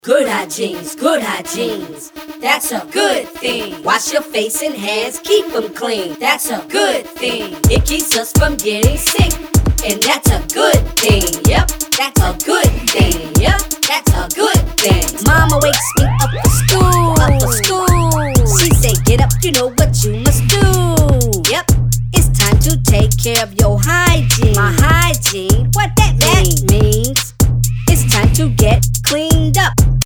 Good hygiene's good hygiene's. That's a good thing. Wash your face and hands, keep them clean. That's a good thing. It keeps us from getting sick, and that's a good thing. Yep, that's a good thing. Yep, that's a good thing. Mama wakes me up for school. Up for school. She say, get up, you know what you must do. Yep, it's time to take care of your hygiene. My hygiene, what that means? It's time to get cleaned up.